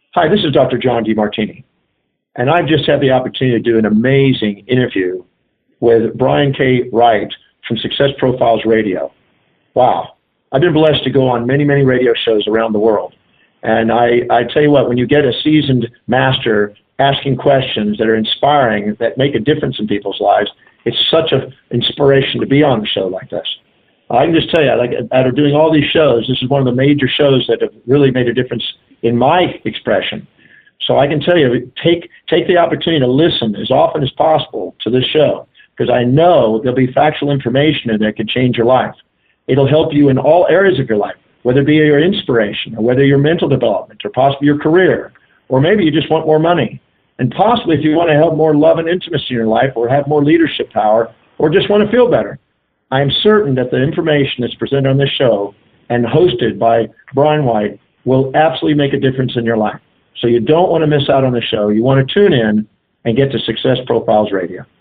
Hi, this is Dr. John Demartini, and I've just had the opportunity to do an amazing interview with Brian K. Wright from Success Profiles Radio. Wow. I've been blessed to go on many, many radio shows around the world. And I tell you what, when you get a seasoned master asking questions that are inspiring, that make a difference in people's lives, it's such an inspiration to be on a show like this. I can just tell you, like, out of doing all these shows, this is one of the major shows that have really made a difference in my expression. So I can tell you, take the opportunity to listen as often as possible to this show, because I know there'll be factual information in there that could change your life. It'll help you in all areas of your life, whether it be your inspiration, or whether your mental development, or possibly your career, or maybe you just want more money. And possibly if you want to have more love and intimacy in your life, or have more leadership power, or just want to feel better. I am certain that the information that's presented on this show and hosted by Brian White will absolutely make a difference in your life. So you don't want to miss out on the show. You want to tune in and get to Success Profiles Radio.